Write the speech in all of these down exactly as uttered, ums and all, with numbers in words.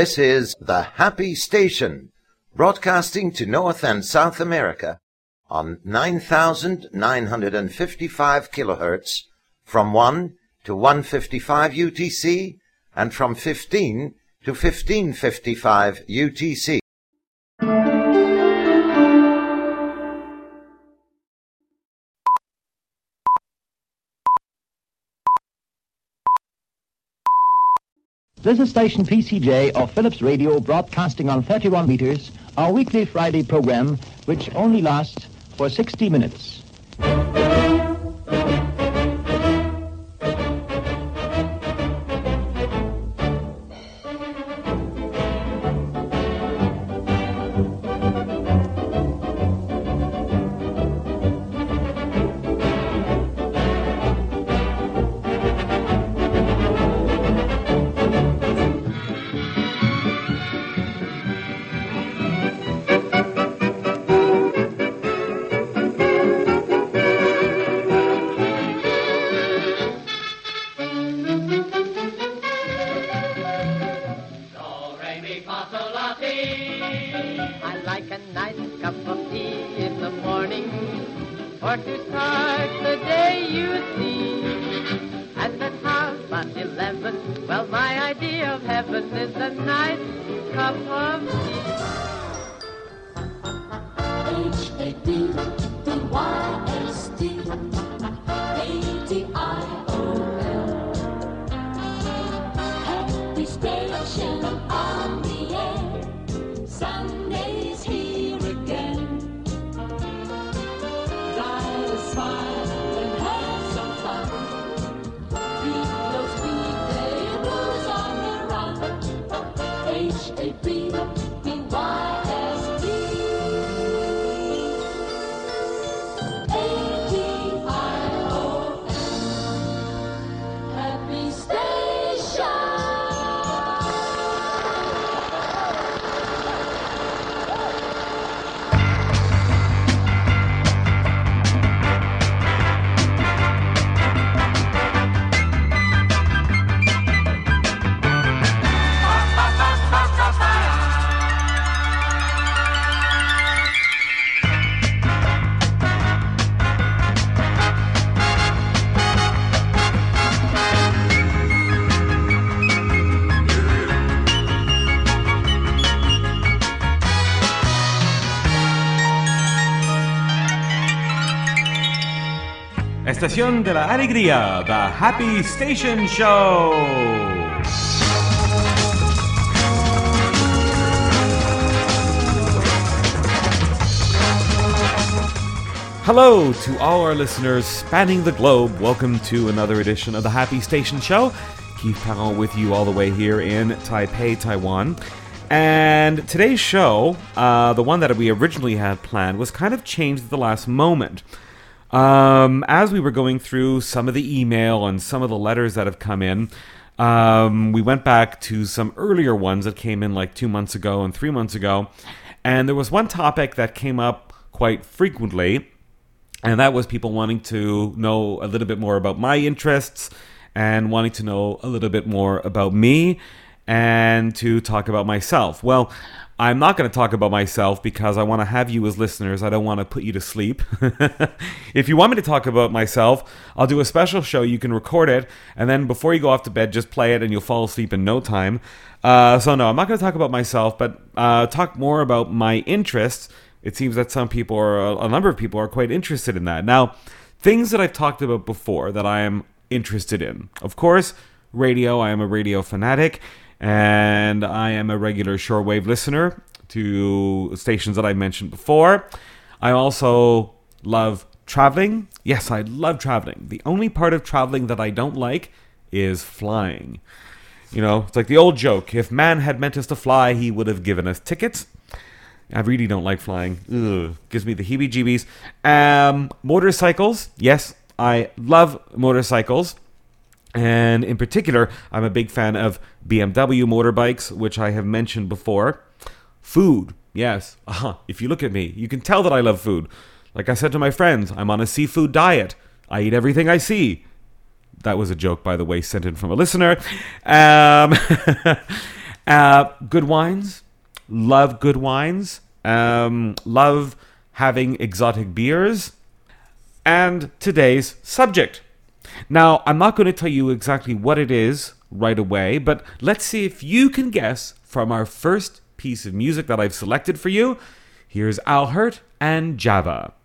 This is the Happy Station, broadcasting to North and South America on nine thousand nine hundred fifty-five kilohertz from one to one fifty-five U T C and from fifteen to fifteen fifty-five U T C. This is station P C J of Philips Radio, broadcasting on thirty-one meters, our weekly Friday program, which only lasts for sixty minutes. Estación de la Alegría, the Happy Station Show. Hello to all our listeners spanning the globe. Welcome to another edition of the Happy Station Show. Keith Parent with you all the way here in Taipei, Taiwan. And today's show, uh, the one that we originally had planned, was kind of changed at the last moment. Um, as we were going through some of the email and some of the letters that have come in, um, we went back to some earlier ones that came in like two months ago and three months ago. And there was one topic that came up quite frequently, and that was people wanting to know a little bit more about my interests and wanting to know a little bit more about me and to talk about myself. Well, I'm not going to talk about myself because I want to have you as listeners. I don't want to put you to sleep. If you want me to talk about myself, I'll do a special show. You can record it, and then before you go off to bed, just play it, and you'll fall asleep in no time. Uh, so no, I'm not going to talk about myself, but uh, talk more about my interests. It seems that some people, or a number of people, are quite interested in that. Now, things that I've talked about before that I am interested in. Of course, radio. I am a radio fanatic. And I am a regular shortwave listener to stations that I mentioned before. I also love traveling. Yes, I love traveling. The only part of traveling that I don't like is flying. You know, it's like the old joke. If man had meant us to fly, he would have given us tickets. I really don't like flying. Ugh, gives me the heebie-jeebies. Um, motorcycles. Yes, I love motorcycles. And in particular, I'm a big fan of B M W motorbikes, which I have mentioned before. Food, yes. Uh-huh. If you look at me, you can tell that I love food. Like I said to my friends, I'm on a seafood diet. I eat everything I see. That was a joke, by the way, sent in from a listener. Um, Uh, good wines. Love good wines. Um, love having exotic beers. And today's subject. Now, I'm not going to tell you exactly what it is right away, but let's see if you can guess from our first piece of music that I've selected for you. Here's Al Hirt and Java.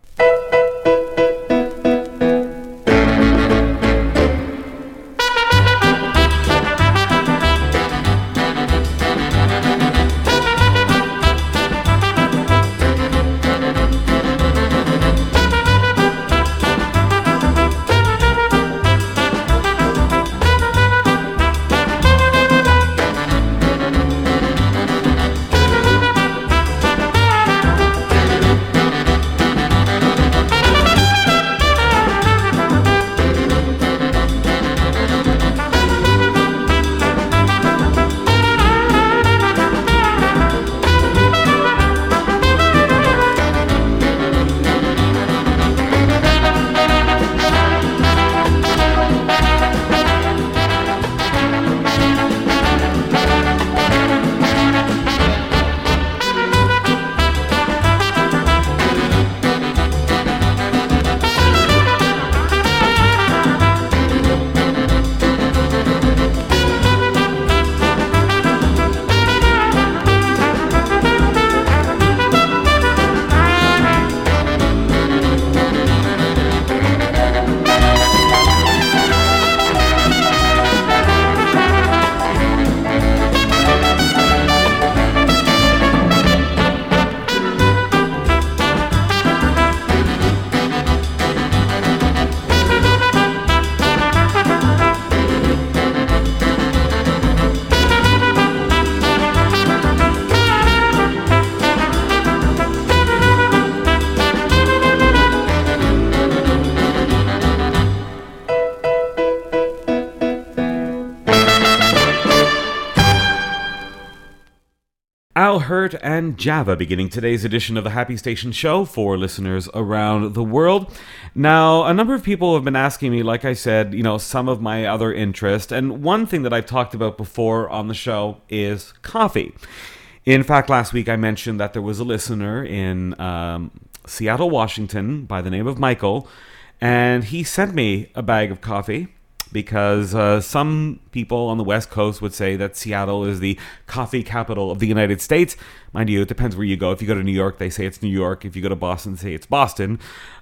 Al Hirt and Java beginning today's edition of the Happy Station Show for listeners around the world. Now, a number of people have been asking me, like I said, you know, some of my other interest, and one thing that I've talked about before on the show is coffee. In fact, last week I mentioned that there was a listener in um, Seattle, Washington, by the name of Michael, and he sent me a bag of coffee. Because uh, some people on the West Coast would say that Seattle is the coffee capital of the United States. Mind you, it depends where you go. If you go to New York, they say it's New York. If you go to Boston, they say it's Boston.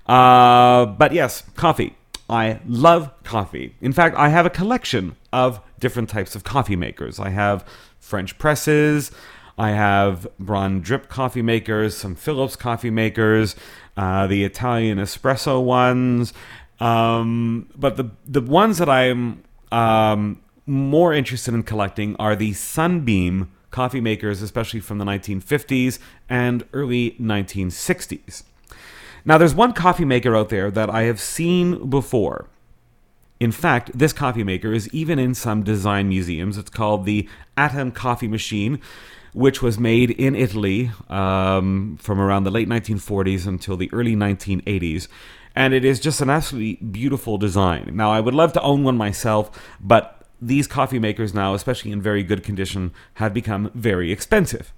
Uh, but yes, coffee. I love coffee. In fact, I have a collection of different types of coffee makers. I have French presses. I have Braun drip coffee makers, some Philips coffee makers, uh, the Italian espresso ones. Um, but the the ones that I'm um, more interested in collecting are the Sunbeam coffee makers, especially from the nineteen fifties and early nineteen sixties. Now, there's one coffee maker out there that I have seen before. In fact, this coffee maker is even in some design museums. It's called the Atom Coffee Machine, which was made in Italy um, from around the late nineteen forties until the early nineteen eighties. And it is just an absolutely beautiful design. Now, I would love to own one myself, but these coffee makers now, especially in very good condition, have become very expensive.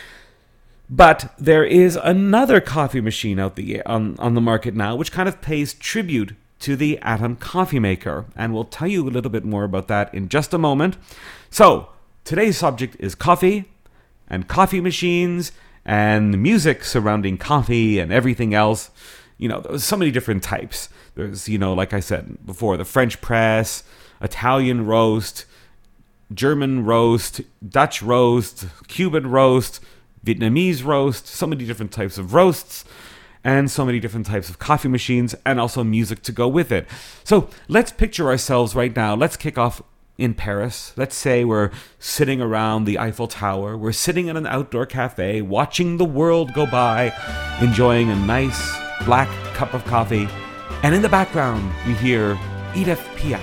But there is another coffee machine out the on, on the market now, which kind of pays tribute to the Atom Coffee Maker. And we'll tell you a little bit more about that in just a moment. So, today's subject is coffee and coffee machines and the music surrounding coffee and everything else. You know, there's so many different types. There's, you know, like I said before, the French press, Italian roast, German roast, Dutch roast, Cuban roast, Vietnamese roast, so many different types of roasts, and so many different types of coffee machines, and also music to go with it. So let's picture ourselves right now. Let's kick off in Paris. Let's say we're sitting around the Eiffel Tower. We're sitting in an outdoor cafe, watching the world go by, enjoying a nice black cup of coffee, and in the background we hear Edith Piaf.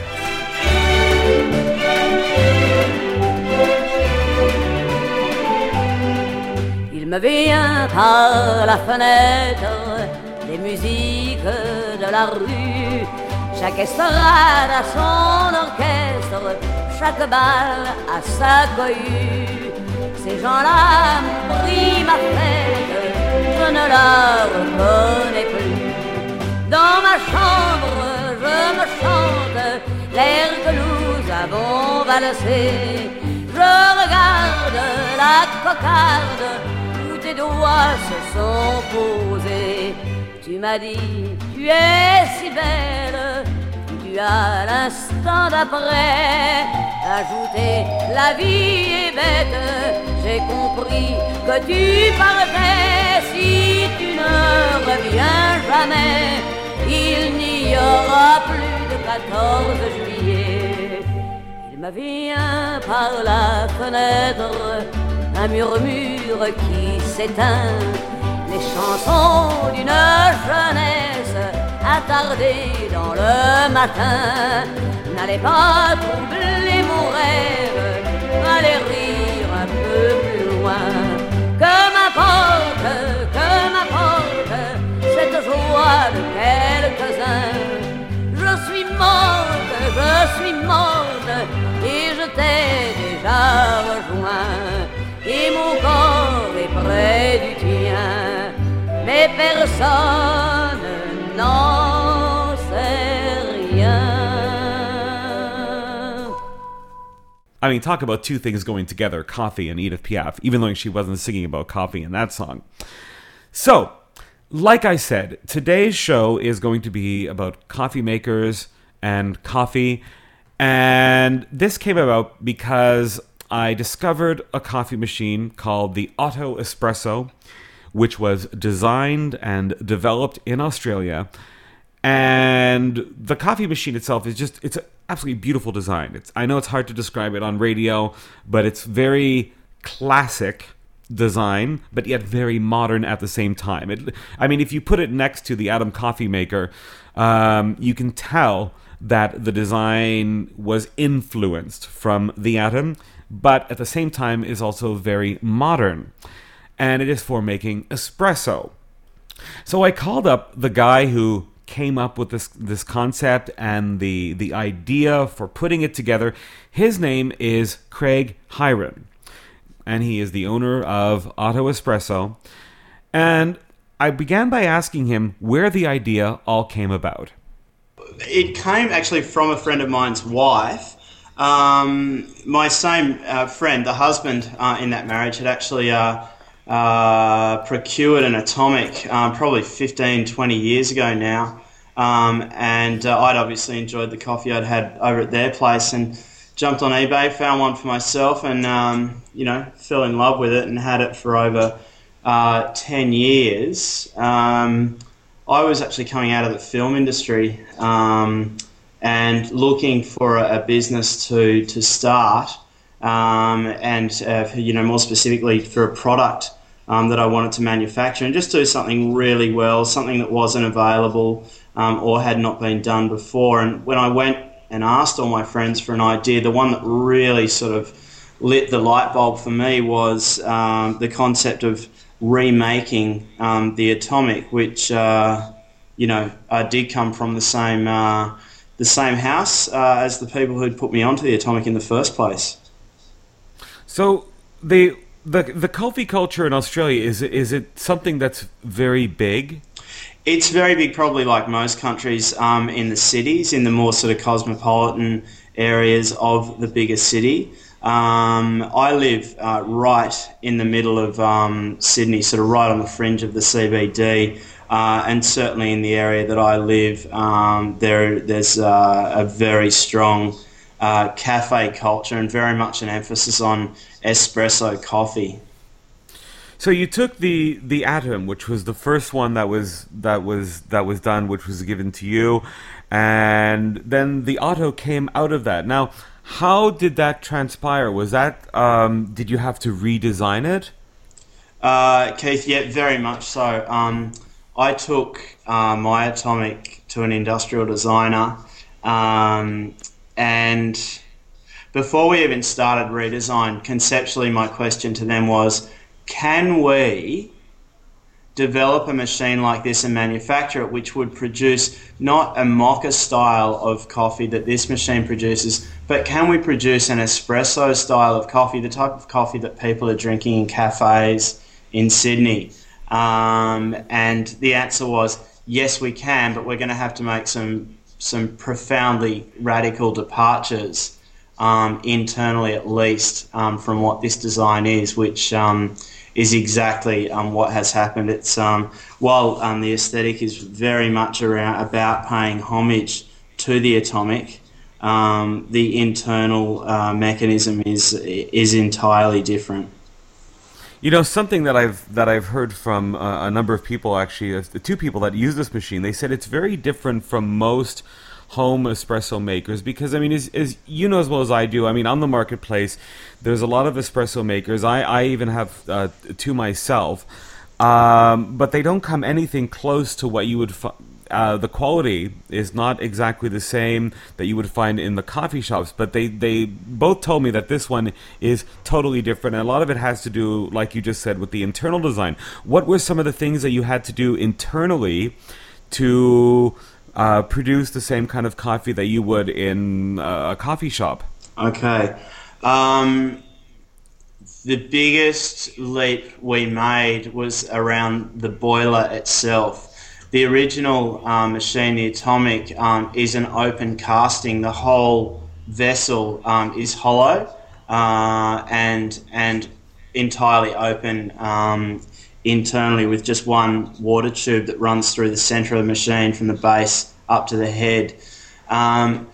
Il me vient par la fenêtre des musiques de la rue, chaque estrade a son orchestre, chaque bal a sa cohue. Ces gens-là m'ont pris ma fête, je ne la reconnais plus. Dans ma chambre, je me chante l'air que nous avons valsé. Je regarde la cocarde où tes doigts se sont posés. Tu m'as dit, tu es si belle, tu as l'instant d'après ajouté, la vie est bête. J'ai compris que tu partais, si tu ne reviens jamais, il n'y aura plus de quatorze juillet. Il me vient par la fenêtre un murmure qui s'éteint, les chansons d'une jeunesse attardée dans le matin. N'allez pas troubler mon rêve, allez rire un peu plus loin. Que m'importe, que m'importe cette joie de quelques-uns. Je suis morte, je suis morte, et je t'ai déjà rejoint. Et mon corps est près du tien, mais personne n'en sait rien. I mean, talk about two things going together, coffee and Edith Piaf, even though she wasn't singing about coffee in that song. So, like I said, today's show is going to be about coffee makers and coffee, and this came about because I discovered a coffee machine called the Auto Espresso, which was designed and developed in Australia. And the coffee machine itself is just, it's an absolutely beautiful design. It's, I know it's hard to describe it on radio, but it's very classic design, but yet very modern at the same time. It, I mean, if you put it next to the Atom coffee maker, um, you can tell that the design was influenced from the Atom, but at the same time is also very modern. And it is for making espresso. So I called up the guy who came up with this this concept and the the idea for putting it together. His name is Craig Hiron, and he is the owner of Auto Espresso. And I began by asking him where the idea all came about. It came actually from a friend of mine's wife. Um, my same uh, friend, the husband uh, in that marriage, had actually uh, uh, procured an Atomic um, probably fifteen, twenty years ago now. Um, and uh, I'd obviously enjoyed the coffee I'd had over at their place and jumped on eBay, found one for myself, and, um, you know, fell in love with it and had it for over uh, ten years. Um, I was actually coming out of the film industry um, and looking for a, a business to to start, um, and uh, you know, more specifically for a product um, that I wanted to manufacture and just do something really well, something that wasn't available um, or had not been done before. And when I went and asked all my friends for an idea, the one that really sort of lit the light bulb for me was um, the concept of remaking um, the Atomic, which uh, you know uh, did come from the same uh, the same house uh, as the people who'd put me onto the Atomic in the first place. So the the the coffee culture in Australia, is it, is it something that's very big? It's very big, probably like most countries um, in the cities, in the more sort of cosmopolitan areas of the bigger city. Um, I live uh, right in the middle of um, Sydney, sort of right on the fringe of the C B D, uh, and certainly in the area that I live, um, there there's uh, a very strong uh, cafe culture and very much an emphasis on espresso coffee. So you took the, the Atom, which was the first one that was that was that was done, which was given to you, and then the Auto came out of that. Now, how did that transpire? Was that um, did you have to redesign it? Uh, Keith, yeah, very much so. Um, I took uh, my Atomic to an industrial designer, um, and before we even started redesign, conceptually my question to them was, can we develop a machine like this and manufacture it, which would produce not a mocha style of coffee that this machine produces, but can we produce an espresso style of coffee, the type of coffee that people are drinking in cafes in Sydney? Um, and the answer was, yes, we can, but we're going to have to make some some profoundly radical departures um, internally, at least, um, from what this design is, which um, is exactly um, what has happened. It's um, while um, the aesthetic is very much around about paying homage to the atomic, um, the internal uh, mechanism is is entirely different. You know, something that I've that I've heard from uh, a number of people, actually, uh, the two people that use this machine, they said it's very different from most home espresso makers because, I mean, as, as you know as well as I do, I mean, on the marketplace, there's a lot of espresso makers. I, I even have uh, two myself, um, but they don't come anything close to what you would find. Uh, the quality is not exactly the same that you would find in the coffee shops, but they, they both told me that this one is totally different, and a lot of it has to do, like you just said, with the internal design. What were some of the things that you had to do internally to uh, produce the same kind of coffee that you would in uh, a coffee shop? Okay. Um, the biggest leap we made was around the boiler itself. The original um, machine, the Atomic, um, is an open casting. The whole vessel um, is hollow uh, and and entirely open um, internally, with just one water tube that runs through the centre of the machine from the base up to the head. Um,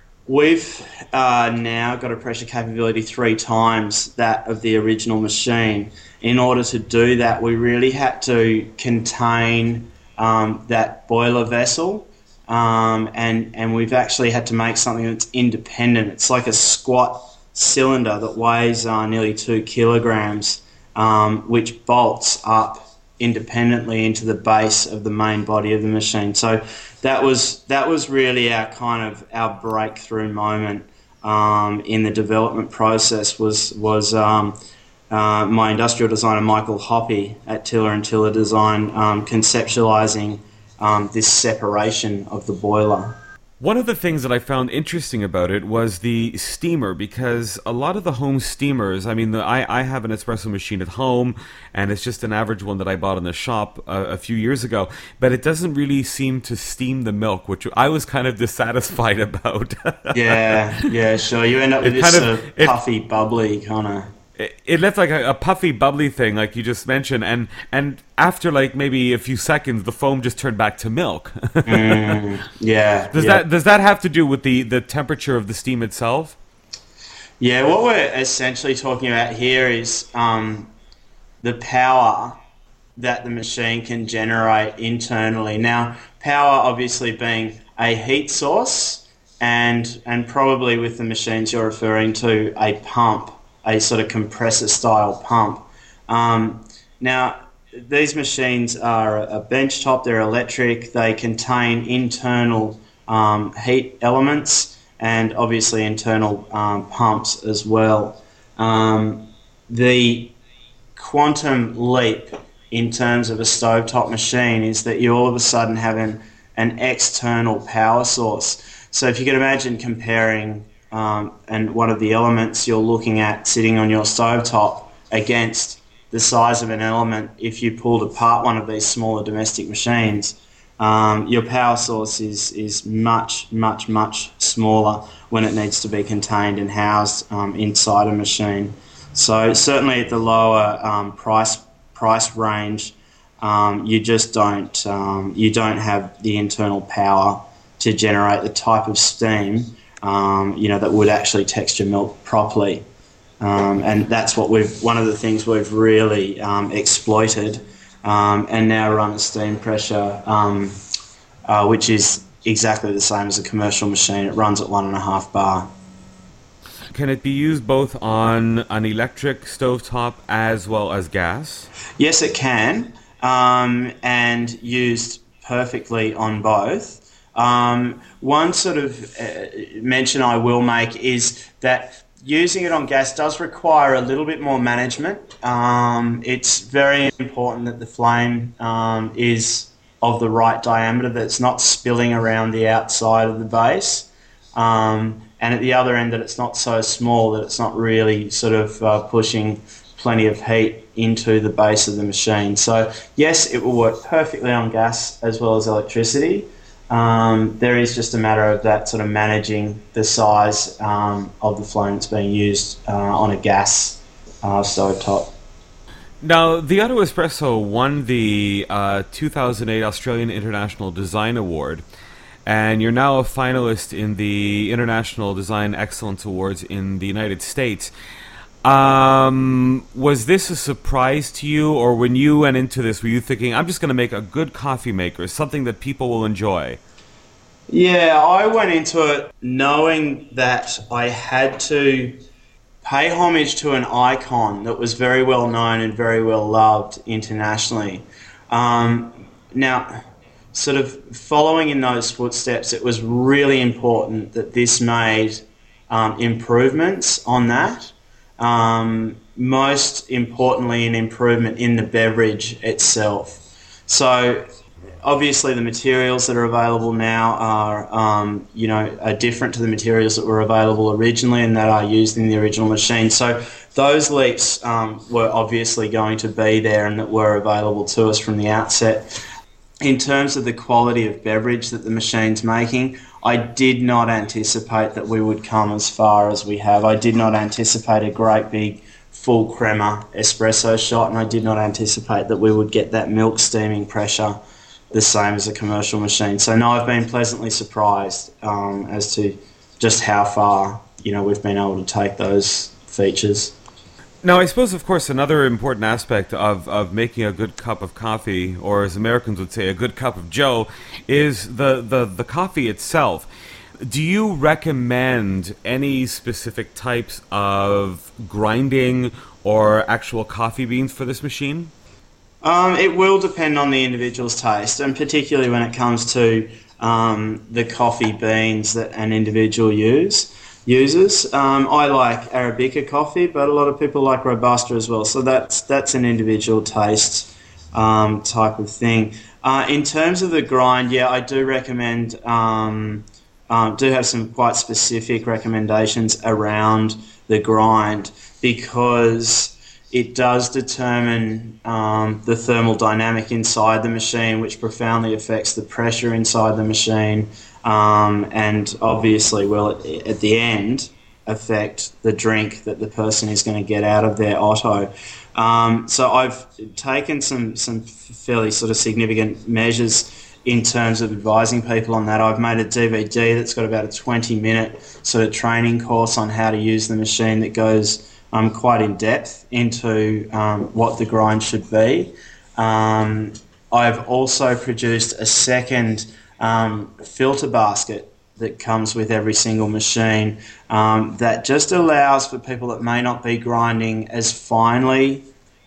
we've uh, now got a pressure capability three times that of the original machine. In order to do that, we really had to contain Um, that boiler vessel, um, and and we've actually had to make something that's independent. It's like a squat cylinder that weighs uh, nearly two kilograms, um, which bolts up independently into the base of the main body of the machine. So that was that was really our kind of our breakthrough moment um, in the development process. Was was um, Uh, my industrial designer Michael Hoppy at Tiller and Tiller Design um, conceptualising um, this separation of the boiler. One of the things that I found interesting about it was the steamer, because a lot of the home steamers, I mean, the, I, I have an espresso machine at home, and it's just an average one that I bought in the shop uh, a few years ago, but it doesn't really seem to steam the milk, which I was kind of dissatisfied about. yeah, yeah, sure. You end up with it this kind of, sort of it, puffy, bubbly kind of... It left like a, a puffy, bubbly thing, like you just mentioned, and and after like maybe a few seconds, the foam just turned back to milk. mm, yeah. Does yeah. that does that have to do with the, the temperature of the steam itself? Yeah, what we're essentially talking about here is um, the power that the machine can generate internally. Now, power obviously being a heat source, and and probably with the machines you're referring to, a pump. A sort of compressor-style pump. Um, now, these machines are a benchtop, they're electric, they contain internal um, heat elements and obviously internal um, pumps as well. Um, the quantum leap in terms of a stovetop machine is that you all of a sudden have an, an external power source. So if you can imagine comparing Um, and one of the elements you're looking at sitting on your stovetop against the size of an element if you pulled apart one of these smaller domestic machines, um, your power source is, is much, much, much smaller when it needs to be contained and housed um, inside a machine. So certainly at the lower um, price price range, um, you just don't um, you don't have the internal power to generate the type of steam Um, you know, that would actually texture milk properly, um, and that's what we've. One of the things we've really um, exploited, um, and now run at steam pressure, um, uh, which is exactly the same as a commercial machine. It runs at one and a half bar. Can it be used both on an electric stovetop as well as gas? Yes, it can, um, and used perfectly on both. Um, one sort of uh, mention I will make is that using it on gas does require a little bit more management. Um, it's very important that the flame um, is of the right diameter, that it's not spilling around the outside of the base, um, and at the other end that it's not so small that it's not really sort of uh, pushing plenty of heat into the base of the machine. So yes, it will work perfectly on gas as well as electricity. Um, there is just a matter of that sort of managing the size um, of the flame that's being used uh, on a gas uh, stove top. Now, the Auto Espresso won the uh, two thousand eight Australian International Design Award, and you're now a finalist in the International Design Excellence Awards in the United States. Um, was this a surprise to you, or when you went into this, were you thinking, I'm just going to make a good coffee maker, something that people will enjoy? Yeah, I went into it knowing that I had to pay homage to an icon that was very well known and very well loved internationally. Um, now, sort of following in those footsteps, it was really important that this made um, improvements on that. Um, most importantly, an improvement in the beverage itself. So obviously the materials that are available now are, um, you know, are different to the materials that were available originally and that are used in the original machine. So those leaps um, were obviously going to be there and that were available to us from the outset. In terms of the quality of beverage that the machine's making, I did not anticipate that we would come as far as we have. I did not anticipate a great big full crema espresso shot, and I did not anticipate that we would get that milk steaming pressure the same as a commercial machine. So no, I've been pleasantly surprised um, as to just how far, you know, we've been able to take those features. Now, I suppose, of course, another important aspect of, of making a good cup of coffee, or as Americans would say, a good cup of joe, is the, the, the coffee itself. Do you recommend any specific types of grinding or actual coffee beans for this machine? Um, it will depend on the individual's taste, and particularly when it comes to um, the coffee beans that an individual use. uses. Um, I like Arabica coffee, but a lot of people like Robusta as well. So that's that's an individual taste um, type of thing. Uh, in terms of the grind, yeah, I do recommend, um, um, do have some quite specific recommendations around the grind, because it does determine um, the thermal dynamic inside the machine, which profoundly affects the pressure inside the machine. Um, and obviously will at, at the end affect the drink that the person is going to get out of their Otto. Um, so I've taken some, some fairly sort of significant measures in terms of advising people on that. I've made a D V D that's got about a twenty minute sort of training course on how to use the machine that goes um, quite in depth into um, what the grind should be. Um, I've also produced a second Um, filter basket that comes with every single machine um, that just allows for people that may not be grinding as finely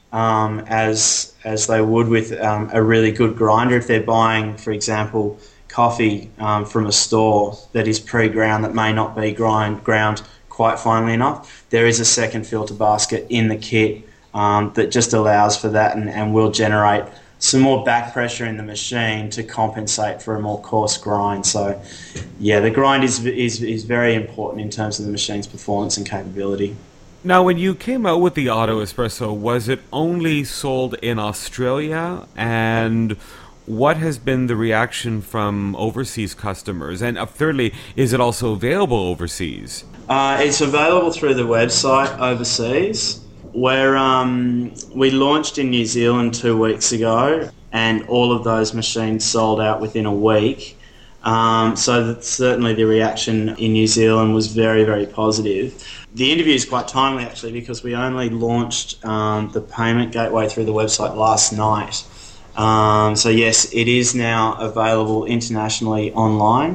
um, as as they would with um, a really good grinder. If they're buying, for example, coffee um, from a store that is pre-ground that may not be grind ground quite finely enough, there is a second filter basket in the kit um, that just allows for that and, and will generate some more back pressure in the machine to compensate for a more coarse grind. So, yeah, the grind is is is very important in terms of the machine's performance and capability. Now, when you came out with the Auto Espresso, was it only sold in Australia? And what has been the reaction from overseas customers? And uh, thirdly, is it also available overseas? Uh, it's available through the website overseas. Where um, we launched in New Zealand two weeks ago, and all of those machines sold out within a week. Um, so that certainly the reaction in New Zealand was very, very positive. The interview is quite timely, actually, because we only launched um, the payment gateway through the website last night. Um, so yes, it is now available internationally online.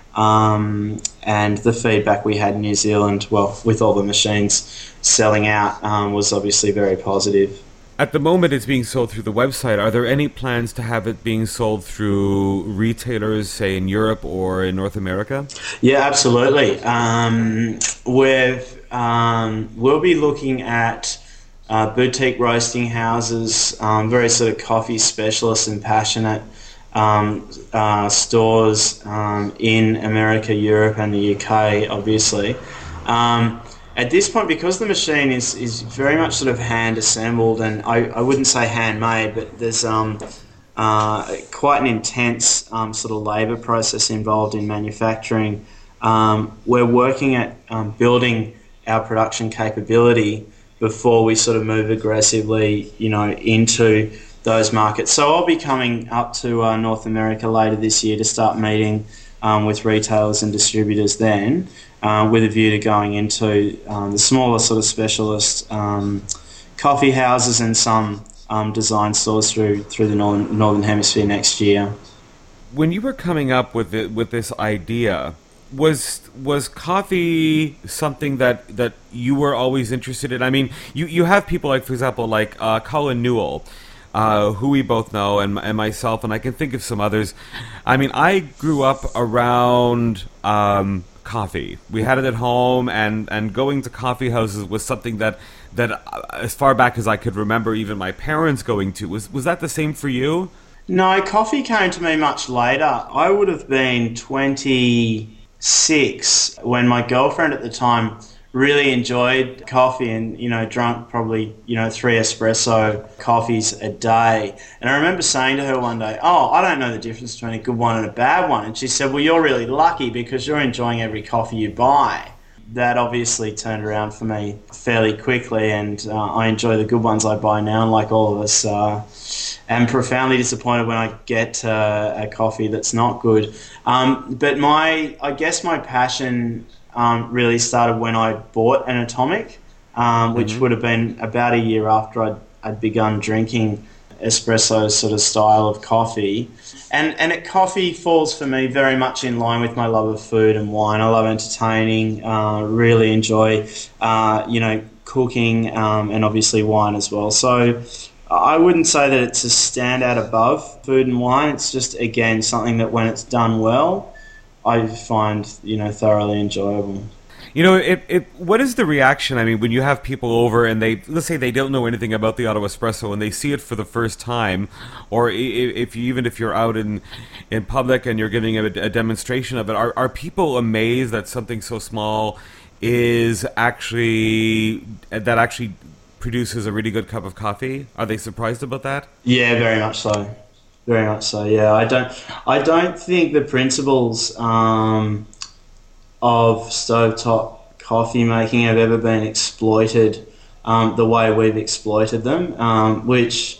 Um, and the feedback we had in New Zealand, well, with all the machines selling out, um, was obviously very positive. At the moment it's being sold through the website. Are there any plans to have it being sold through retailers, say in Europe or in North America? Yeah, absolutely. Um, we've um, we'll be looking at uh, boutique roasting houses, um, very sort of coffee specialists and passionate um, uh, stores um, in America, Europe, and the U K, obviously. Um, at this point, because the machine is, is very much sort of hand assembled, and I, I wouldn't say handmade, but there's um, uh, quite an intense um, sort of labour process involved in manufacturing. Um, we're working at um, building our production capability before we sort of move aggressively, you know, into those markets. So I'll be coming up to uh, North America later this year to start meeting um, with retailers and distributors then, uh, with a view to going into um, the smaller sort of specialist um, coffee houses and some um, design stores through through the northern, northern hemisphere next year. When you were coming up with it, with this idea, was was coffee something that, that you were always interested in? I mean, you, you have people like, for example, like uh, Colin Newell, uh, who we both know, and, and myself, and I can think of some others. I mean, I grew up around um, coffee. We had it at home, and, and going to coffee houses was something that, that uh, as far back as I could remember, even my parents going to. Was was that the same for you? No, coffee came to me much later. I would have been twenty-six when my girlfriend at the time really enjoyed coffee and, you know, drunk probably, you know, three espresso coffees a day. And I remember saying to her one day, oh, I don't know the difference between a good one and a bad one. And she said, well, you're really lucky because you're enjoying every coffee you buy. That obviously turned around for me fairly quickly, and uh, I enjoy the good ones I buy now, and like all of us, uh, am profoundly disappointed when I get uh, a coffee that's not good. Um, but my, I guess my passion um, really started when I bought an Atomic, um, which mm-hmm. would have been about a year after I'd, I'd begun drinking espresso sort of style of coffee. And and it, coffee falls for me very much in line with my love of food and wine. I love entertaining, uh, really enjoy, uh, you know, cooking, um, and obviously wine as well. So I wouldn't say that it's a standout above food and wine. It's just, again, something that when it's done well, I find, you know, thoroughly enjoyable. You know, it, it. What is the reaction? I mean, when you have people over and they, let's say they don't know anything about the Auto Espresso and they see it for the first time, or if you, even if you're out in in public and you're giving a, a demonstration of it, are, are people amazed that something so small is actually, that actually produces a really good cup of coffee? Are they surprised about that? Yeah, very much so. Very much so, yeah. I don't, I don't think the principles Um, of stovetop coffee making have ever been exploited um, the way we've exploited them, um, which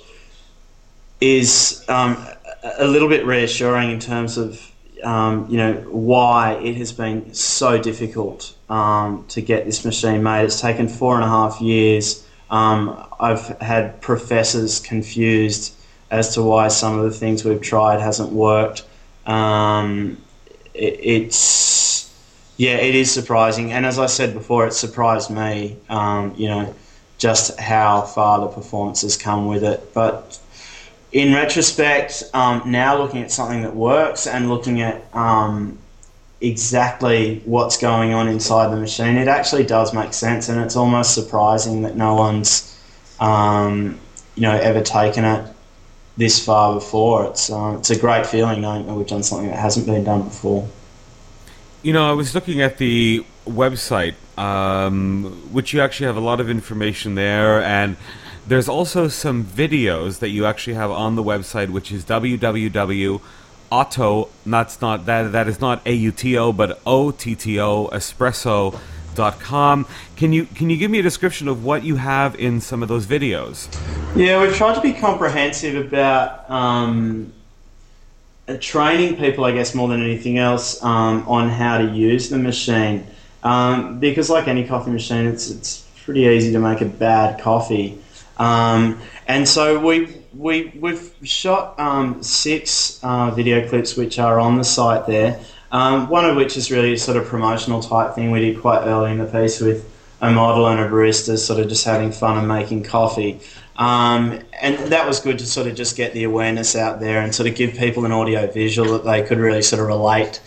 is um, a little bit reassuring in terms of um, you know, why it has been so difficult um, to get this machine made. It's taken four and a half years. Um, I've had professors confused as to why some of the things we've tried hasn't worked. Um, it, it's Yeah, it is surprising, and as I said before, it surprised me, um, you know, just how far the performance has come with it. But in retrospect, um, now looking at something that works and looking at um, exactly what's going on inside the machine, it actually does make sense, and it's almost surprising that no one's, um, you know, ever taken it this far before. It's uh, it's a great feeling knowing that we've done something that hasn't been done before. You know, I was looking at the website, um, which you actually have a lot of information there, and there's also some videos that you actually have on the website, which is www. Auto, that's not that that is not A U T O, but O T T O espresso dot com. Can you can you give me a description of what you have in some of those videos? Yeah, we've tried to be comprehensive about um, training people, I guess, more than anything else, um, on how to use the machine. Um, because like any coffee machine, it's it's pretty easy to make a bad coffee. Um, and so we we we've shot um, six uh, video clips which are on the site there. Um, one of which is really a sort of promotional type thing we did quite early in the piece with a model and a barista sort of just having fun and making coffee. Um, and that was good to sort of just get the awareness out there and sort of give people an audio visual that they could really sort of relate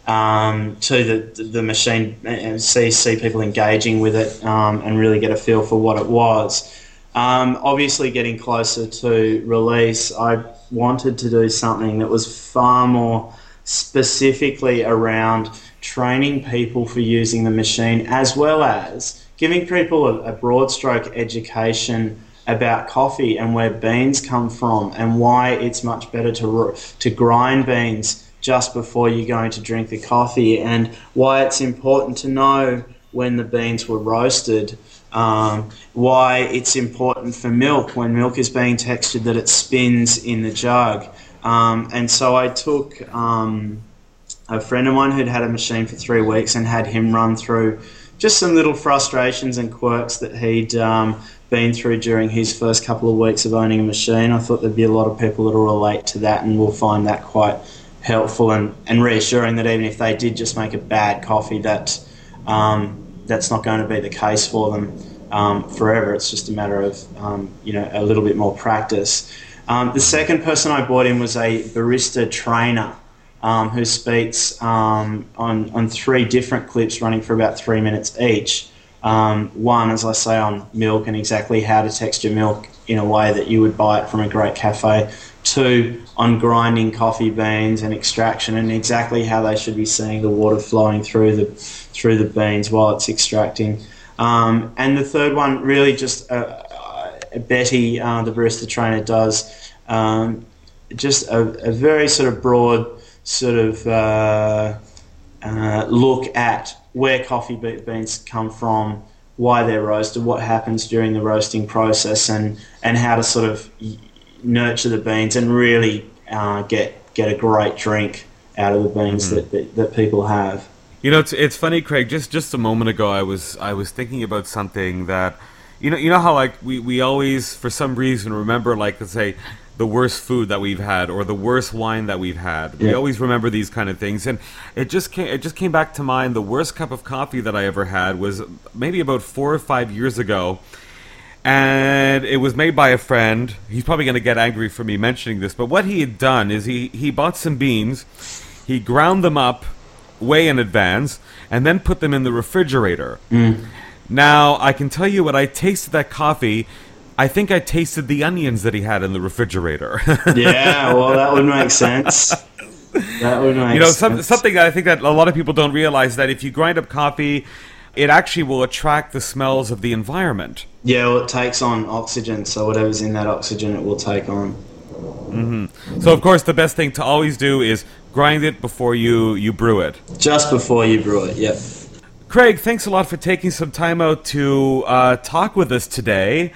um, to the the machine and see see people engaging with it um, and really get a feel for what it was. Um, obviously, getting closer to release, I wanted to do something that was far more specifically around training people for using the machine, as well as giving people a, a broad stroke education about coffee and where beans come from and why it's much better to to grind beans just before you're going to drink the coffee, and why it's important to know when the beans were roasted, um, why it's important for milk, when milk is being textured, that it spins in the jug. Um, and so I took um, a friend of mine who'd had a machine for three weeks and had him run through just some little frustrations and quirks that he'd um, been through during his first couple of weeks of owning a machine. I thought there'd be a lot of people that will relate to that, and will find that quite helpful and, and reassuring, that even if they did just make a bad coffee, that um, that's not going to be the case for them um, forever. It's just a matter of um, you know a little bit more practice. Um, the second person I brought in was a barista trainer um, who speaks um, on on three different clips running for about three minutes each. Um, one, as I say, on milk and exactly how to texture milk in a way that you would buy it from a great cafe. Two, on grinding coffee beans and extraction and exactly how they should be seeing the water flowing through the through the beans while it's extracting. Um, and the third one, really just uh, uh, Betty, uh, the barista trainer, does um, just a, a very sort of broad sort of uh, uh, look at where coffee beans come from, why they're roasted, what happens during the roasting process, and, and how to sort of nurture the beans and really uh, get get a great drink out of the beans mm-hmm. that, that that people have. You know, it's it's funny, Craig. Just just a moment ago, I was I was thinking about something that, you know, you know how like we, we always for some reason remember, like, let's say, the worst food that we've had or the worst wine that we've had. Yeah. We always remember these kind of things, and it just came it just came back to mind. The worst cup of coffee that I ever had was maybe about four or five years ago. And it was made by a friend. He's probably going to get angry for me mentioning this, but what he had done is he, he bought some beans, he ground them up way in advance, and then put them in the refrigerator. Mm. Now, I can tell you when I tasted that coffee, I think I tasted the onions that he had in the refrigerator. Yeah, well, that would make sense. That would make you know, sense. some, something that I think that a lot of people don't realize, that if you grind up coffee, it actually will attract the smells of the environment. Yeah, well, it takes on oxygen, so whatever's in that oxygen, it will take on. Mm-hmm. So, of course, the best thing to always do is grind it before you, you brew it. Just before you brew it, yep. Craig, thanks a lot for taking some time out to uh, talk with us today.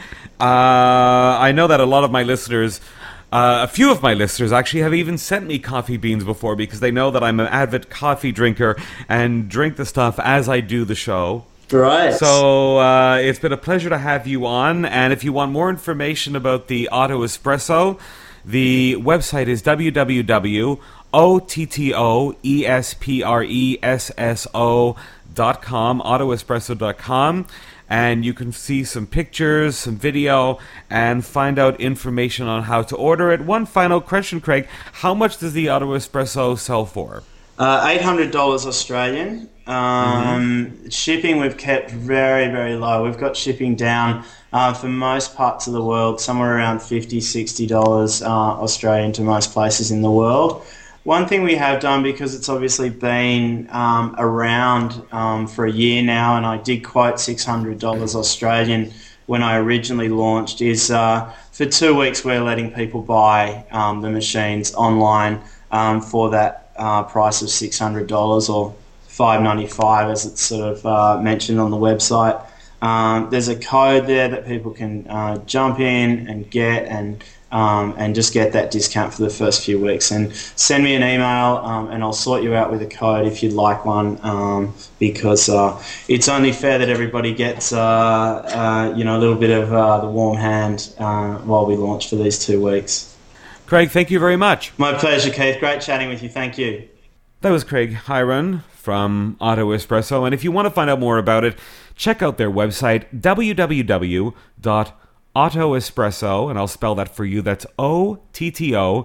Uh, I know that a lot of my listeners... Uh, a few of my listeners actually have even sent me coffee beans before, because they know that I'm an avid coffee drinker and drink the stuff as I do the show. Right. So uh, it's been a pleasure to have you on. And if you want more information about the Auto Espresso, the website is w w w dot o t t o e s p r e s s o dot com, auto espresso dot com. And you can see some pictures, some video, and find out information on how to order it. One final question, Craig. How much does the Auto Espresso sell for? Uh, eight hundred dollars Australian. Um, mm-hmm. Shipping we've kept very, very low. We've got shipping down uh, for most parts of the world, somewhere around fifty dollars, sixty dollars uh, Australian to most places in the world. One thing we have done, because it's obviously been um, around um, for a year now, and I did quote six hundred dollars Australian when I originally launched, is uh, for two weeks we're letting people buy um, the machines online um, for that uh, price of six hundred dollars, or five ninety-five as it's sort of uh, mentioned on the website. Um, there's a code there that people can uh, jump in and get and Um, and just get that discount for the first few weeks. And send me an email um, and I'll sort you out with a code if you'd like one, um, because uh, it's only fair that everybody gets uh, uh, you know, a little bit of uh, the warm hand uh, while we launch for these two weeks. Craig, thank you very much. My pleasure, Keith. Great chatting with you. Thank you. That was Craig Hyron from Auto Espresso. And if you want to find out more about it, check out their website, w w w dot auto espresso, and I'll spell that for you. That's O T T O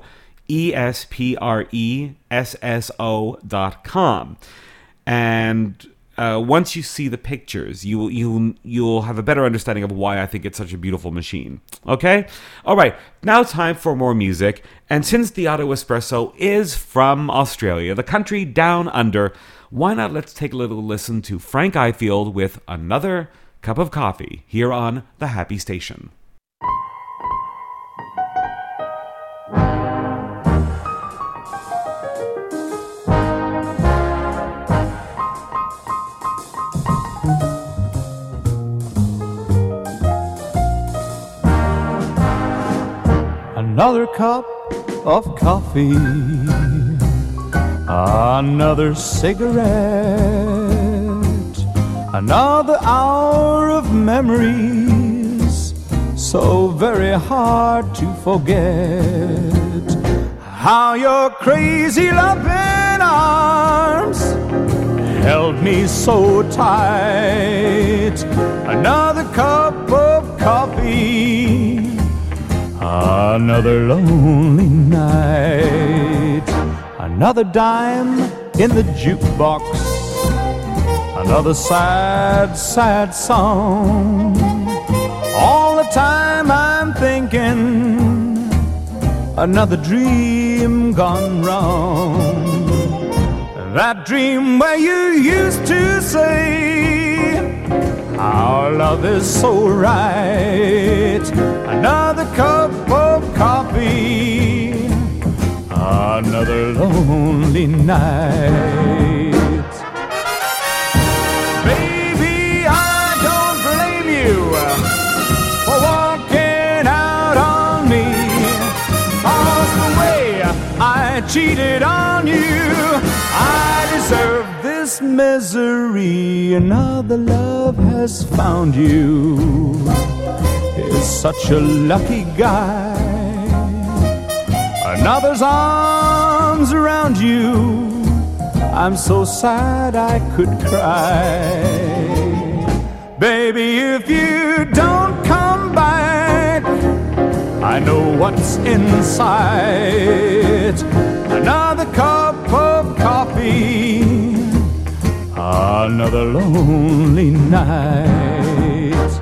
E S P R E S S O dot com. And uh, once you see the pictures, you, you, you'll have a better understanding of why I think it's such a beautiful machine. Okay? All right, now time for more music. And since the Auto Espresso is from Australia, the country down under, why not let's take a little listen to Frank Ifield with Another Cup of Coffee here on The Happy Station. Another cup of coffee, another cigarette, another hour of memories, so very hard to forget. How your crazy loving arms held me so tight. Another cup of coffee, another lonely night. Another dime in the jukebox, another sad, sad song. All the time I'm thinking, another dream gone wrong. That dream where you used to say, our love is so right. Another cup of coffee, another lonely night. Baby, I don't blame you for walking out on me, 'cause the way I cheated on you, I deserve this misery. Another love has found you. Is such a lucky guy. Another's arms around you. I'm so sad I could cry. Baby, if you don't come back, I know what's inside. Another cup of coffee, another lonely night.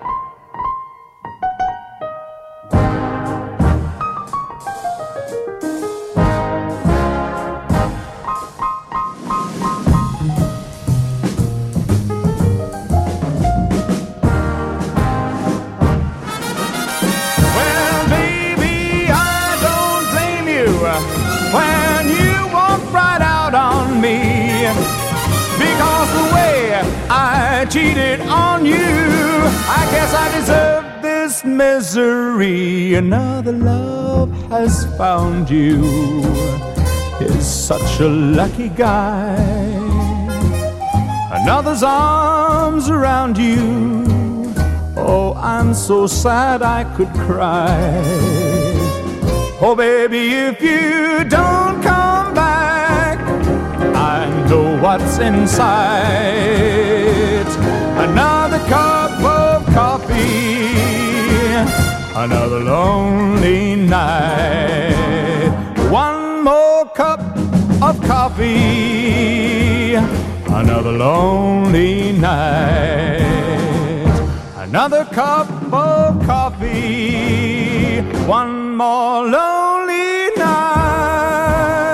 Well, baby, I don't blame you when you walk right out on me, because the way I cheated on you, I guess I deserve this misery. Another love has found you. Is such a lucky guy. Another's arms around you. Oh, I'm so sad I could cry. Oh, baby, if you don't come back, I know what's inside. Another cup of coffee, another lonely night. One more cup of coffee, another lonely night. Another cup of coffee, one more lonely night.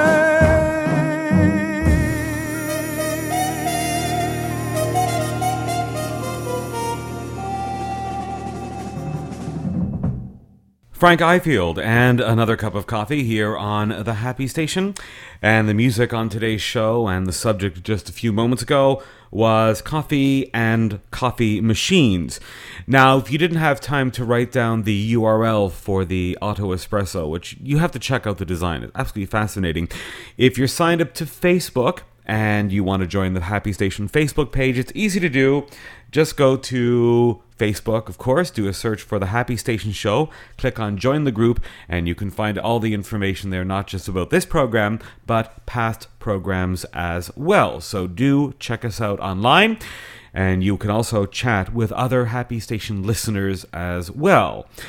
Frank Ifield and Another Cup of Coffee here on The Happy Station. And the music on today's show and the subject just a few moments ago was coffee and coffee machines. Now, if you didn't have time to write down the U R L for the Auto Espresso, which you have to check out the design, it's absolutely fascinating. If you're signed up to Facebook and you want to join the Happy Station Facebook page, it's easy to do. Just go to Facebook, of course, do a search for The Happy Station Show, click on Join the Group, and you can find all the information there, not just about this program, but past programs as well. So do check us out online, and you can also chat with other Happy Station listeners as well.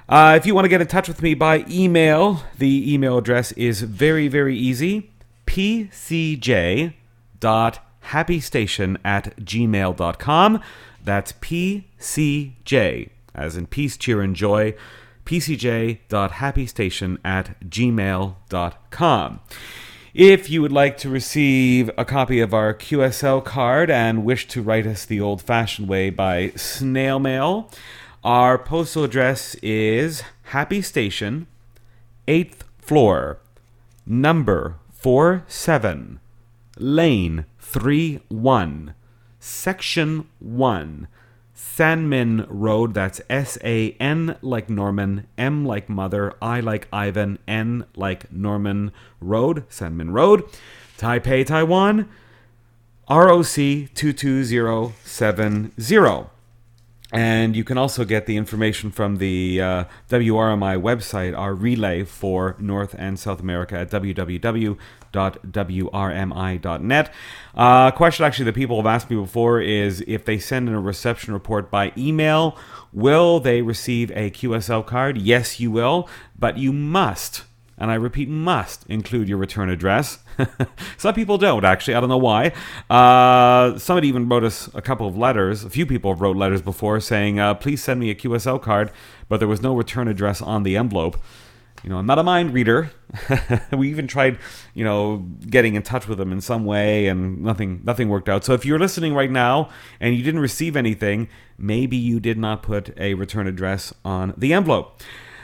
Uh, if you want to get in touch with me by email, the email address is very, very easy. p c j dot happy station at gmail dot com. That's P C J, as in peace, cheer, and joy, p c j dot happy station at gmail dot com. If you would like to receive a copy of our Q S L card and wish to write us the old-fashioned way by snail mail, our postal address is Happy Station, eighth floor, number forty-seven, Lane three one, Section one, Sanmin Road. That's S A N like Norman, M like Mother, I like Ivan, N like Norman Road, Sanmin Road, Taipei, Taiwan, R O C two two zero seven zero. And you can also get the information from the uh, W R M I website, our relay for North and South America, at w w w dot w r m i dot net. A uh, question actually that people have asked me before is if they send in a reception report by email, will they receive a Q S L card? Yes, you will, but you must, and I repeat, must include your return address. Some people don't, actually. I don't know why. Uh, somebody even wrote us a couple of letters. A few people have wrote letters before saying, uh, please send me a Q S L card, but there was no return address on the envelope. You know, I'm not a mind reader. We even tried, you know, getting in touch with them in some way, and nothing nothing worked out. So if you're listening right now and you didn't receive anything, maybe you did not put a return address on the envelope.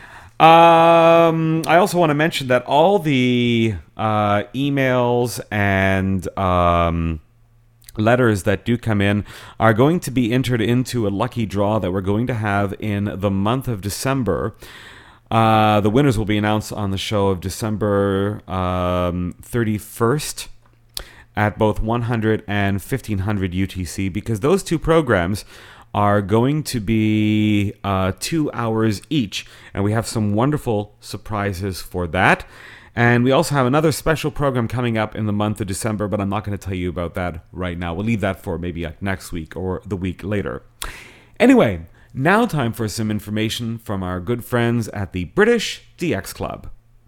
Um, I also want to mention that all the uh, emails and um, letters that do come in are going to be entered into a lucky draw that we're going to have in the month of December. Uh, the winners will be announced on the show of December um, thirty-first at both one hundred and fifteen hundred U T C, because those two programs are going to be uh, two hours each, and we have some wonderful surprises for that. And we also have another special program coming up in the month of December, but I'm not going to tell you about that right now. We'll leave that for maybe like next week or the week later. Anyway, now time for some information from our good friends at the British D X Club.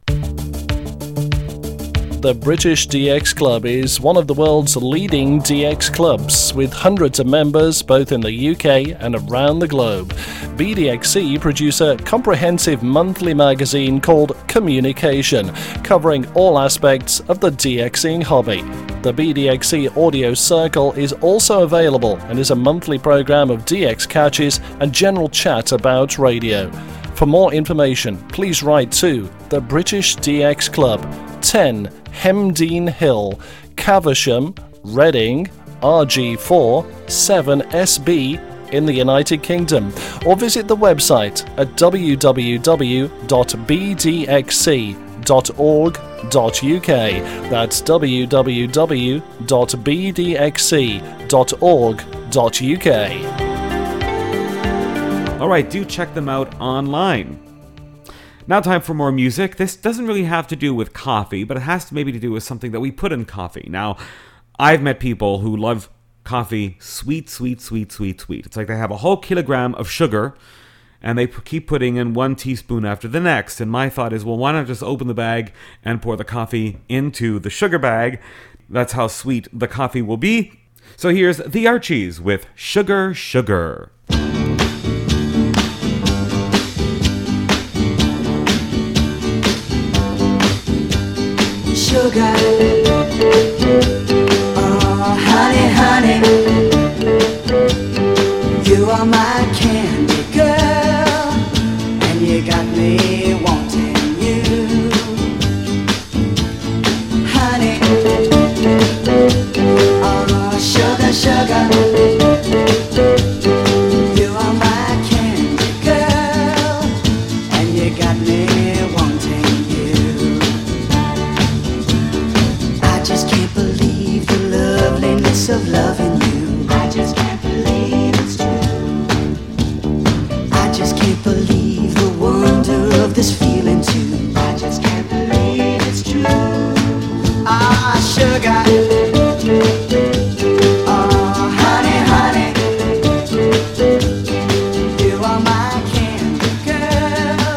The British D X Club is one of the world's leading D X clubs, with hundreds of members both in the U K and around the globe. B D X C produce a comprehensive monthly magazine called Communication, covering all aspects of the DXing hobby. The B D X C Audio Circle is also available and is a monthly program of D X catches and general chat about radio. For more information, please write to the British D X Club, ten Hemdean Hill, Caversham, Reading, R G four seven S B in the United Kingdom, or visit the website at w w w dot b d x c dot org dot u k. That's w w w dot b d x c dot org dot u k. All right, do check them out online. Now time for more music. This doesn't really have to do with coffee, but it has to maybe to do with something that we put in coffee. Now, I've met people who love coffee sweet, sweet, sweet, sweet, sweet. It's like they have a whole kilogram of sugar, and they p- keep putting in one teaspoon after the next. And my thought is, well, why not just open the bag and pour the coffee into the sugar bag? That's how sweet the coffee will be. So here's the Archies with Sugar, Sugar. Sugar, oh honey, honey, you are my candy girl, and you got me wanting you, honey, oh sugar, sugar, you are my candy girl, and you got me wanting you. I just can't believe the loveliness of loving you. I just can't believe it's true. I just can't believe the wonder of this feeling too. I just can't believe it's true. Ah, sugar. Oh, honey, honey. You are my candy girl,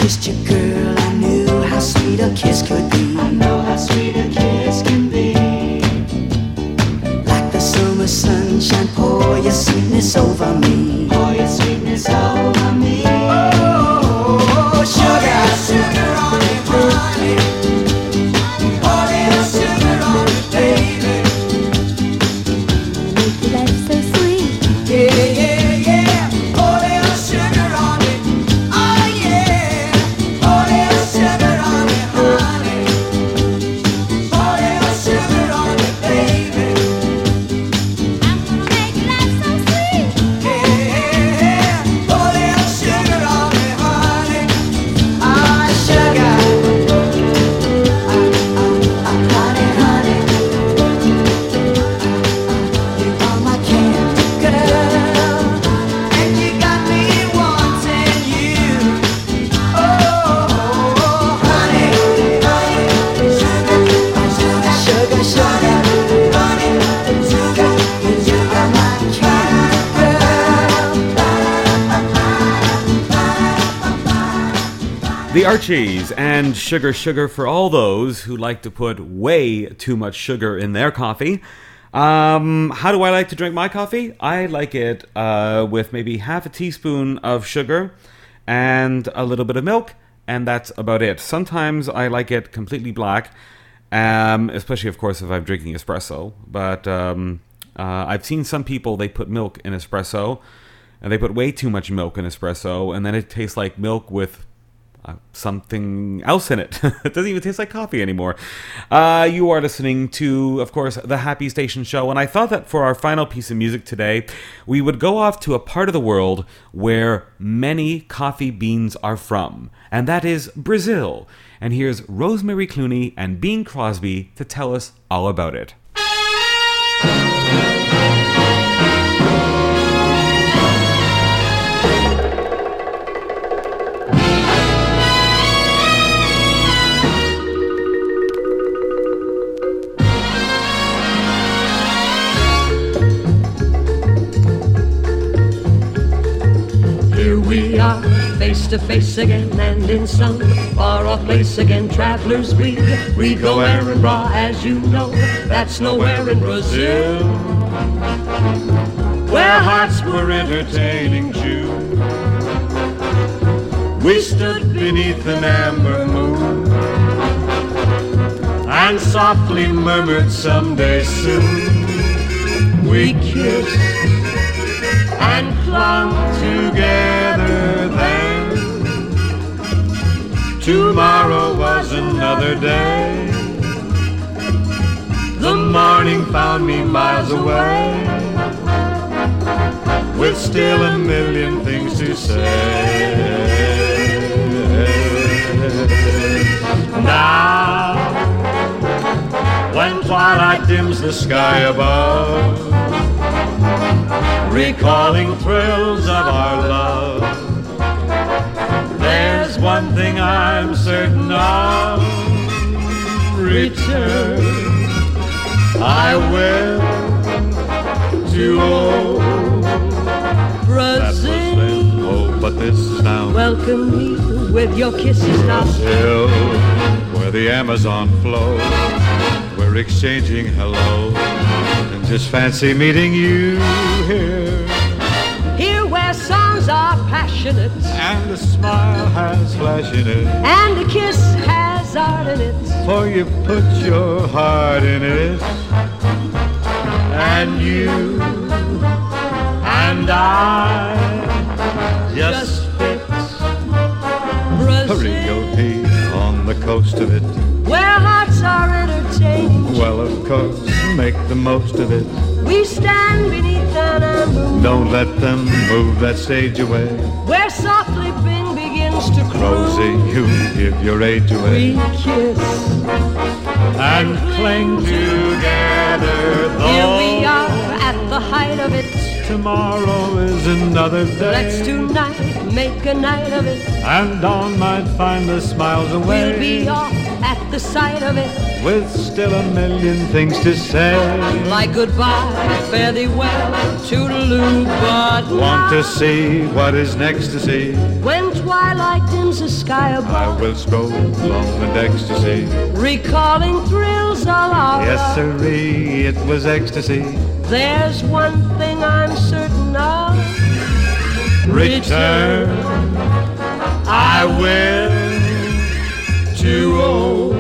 kissed you, girl, I knew how sweet a kiss could be. I know how sweet a kiss can be. Like the summer sunshine, pour your sweetness over me. Pour your sweetness over me. Oh, sugar, sugar on me, honey. Pour your sugar on me, baby. Make your life so sweet. Yeah, yeah, yeah. Pour your sugar on me. Oh, yeah. Pour your sugar on me, honey. Pour your sugar on me, baby. I'm gonna make your life so sweet. Yeah, pour your sugar on me, honey. Ah, sugar. Ah, ah, ah, honey, honey. You are my candy girl, and you got me wanting you. Oh, honey, honey, sugar, sugar, sugar, sugar, honey, sugar, you are my candy girl. The Archies and Sugar Sugar for all those who like to put way too much sugar in their coffee. Um, how do I like to drink my coffee? I like it uh, with maybe half a teaspoon of sugar and a little bit of milk, and that's about it. Sometimes I like it completely black, um, especially, of course, if I'm drinking espresso. But um, uh, I've seen some people, they put milk in espresso, and they put way too much milk in espresso, and then it tastes like milk with Uh, something else in it. It doesn't even taste like coffee anymore. Uh, you are listening to, of course, the Happy Station Show, and I thought that for our final piece of music today, we would go off to a part of the world where many coffee beans are from, and that is Brazil. And here's Rosemary Clooney and Bing Crosby to tell us all about it. Here we are, face to face again, and in some far-off place again, travelers we, we go Erin-Bra, as you know, that's nowhere in Brazil, where hearts were entertaining June. We stood beneath an amber moon, and softly murmured someday soon, we kissed and clung together then. Tomorrow was another day. The morning found me miles away, with still a million things to say. Now, when twilight dims the sky above, recalling thrills of our love, there's one thing I'm certain of: return I will to old Brazil. Oh, but this is now. Welcome me with your kisses now. Still, where the Amazon flows, we're exchanging hellos, and just fancy meeting you here. Here where songs are passionate, and a smile has flash in it, and a kiss has art in it, for you put your heart in it. And you and I just fit Brazil. Rio P on the coast of it, where hearts are entertaining. Well, of course, make the most of it. We stand beneath an amber moon. Don't let them move that stage away, where softly Bing begins to croon. Rosie, you give your age away. We kiss and cling together. Here we are at the height of it. Tomorrow is another day. Let's tonight make a night of it, and dawn might find the smiles away. We'll be off at the sight of it. with still a million things to say. Like goodbye, fare thee well, toodaloo, but Want to see what is next to see? when twilight dims the sky I above, will stroll along with ecstasy. recalling thrills of our Yes, love. sirree, it was ecstasy. There's one thing I'm certain of. Return, I will, to old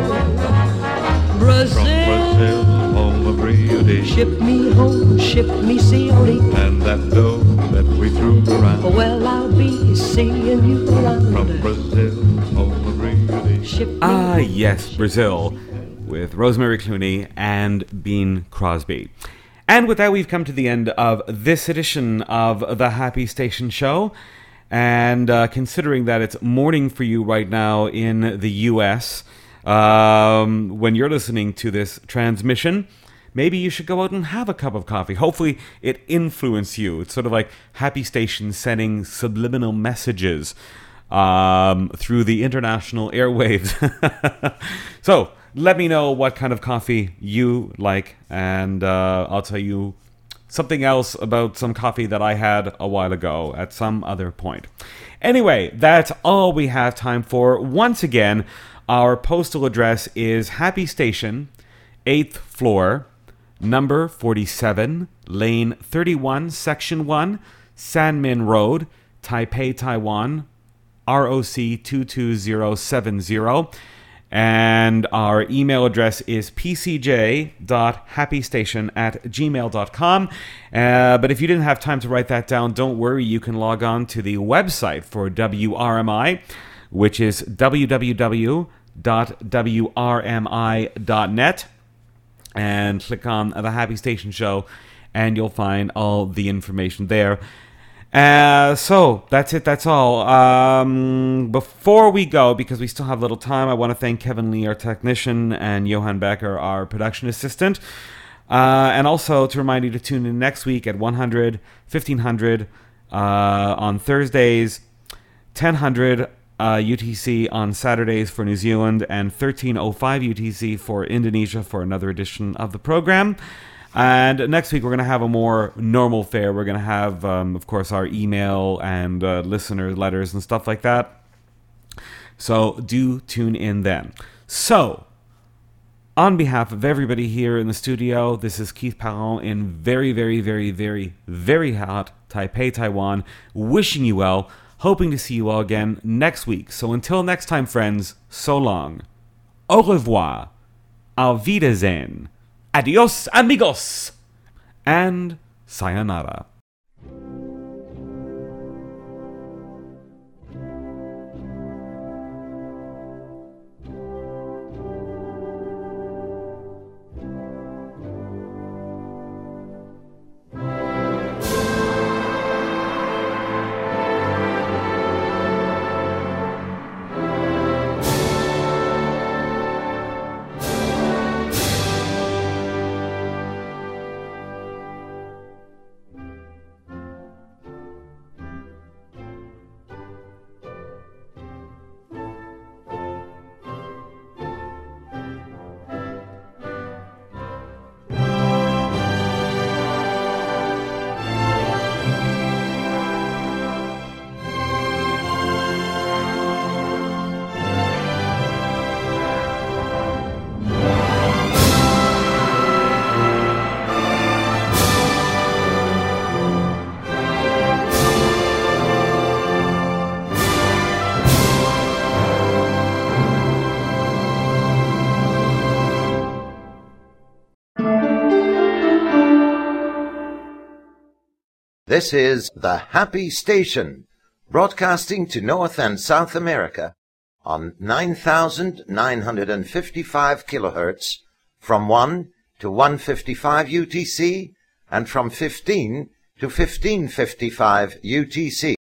Brazil. Brazil, home of Rio de Ship me home, ship me señorita. and that dough that we threw around. Well, I'll be seeing you around. From Brazil, home of Rio de Ship me Ah, yes, Brazil, with Rosemary Clooney and Bing Crosby. And with that, we've come to the end of this edition of the Happy Station Show. And uh, considering that it's morning for you right now in the U S, um, when you're listening to this transmission, maybe you should go out and have a cup of coffee. Hopefully it influences you. It's sort of like Happy Station sending subliminal messages um, through the international airwaves. So let me know what kind of coffee you like, and uh, I'll tell you something else about some coffee that I had a while ago at some other point. Anyway, that's all we have time for. Once again, our postal address is Happy Station, eighth floor, number forty-seven, lane thirty-one, section one, Sanmin Road, Taipei, Taiwan, R O C two two zero seven zero. And our email address is p c j dot happy station at gmail dot com. Uh, but if you didn't have time to write that down, don't worry. You can log on to the website for W R M I, which is w w w dot w r m i dot net, and click on the Happy Station Show, and you'll find all the information there. Uh, so that's it. That's all. Um, before we go, because we still have a little time, I want to thank Kevin Lee, our technician, and Johan Becker, our production assistant. Uh, and also to remind you to tune in next week at one hundred, fifteen hundred uh, on Thursdays, ten hundred uh, U T C on Saturdays for New Zealand, and thirteen oh five U T C for Indonesia for another edition of the program. And next week, we're going to have a more normal fare. We're going to have, um, of course, our email and uh, listener letters and stuff like that. So do tune in then. So, on behalf of everybody here in the studio, this is Keith Parent in very, very, very, very, very hot Taipei, Taiwan, wishing you well, hoping to see you all again next week. So until next time, friends, so long. Au revoir. Auf Wiedersehen. Adios, amigos, and sayonara. This is the Happy Station, broadcasting to North and South America on nine thousand nine hundred fifty-five kilohertz from one to one fifty-five U T C and from fifteen to fifteen fifty-five U T C.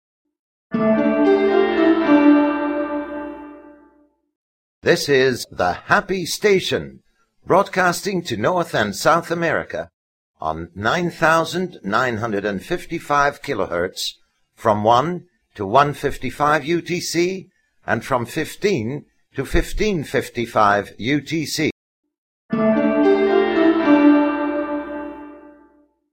This is the Happy Station, broadcasting to North and South America on nine thousand nine hundred fifty-five kilohertz from one to one fifty-five U T C and from fifteen to fifteen fifty-five U T C.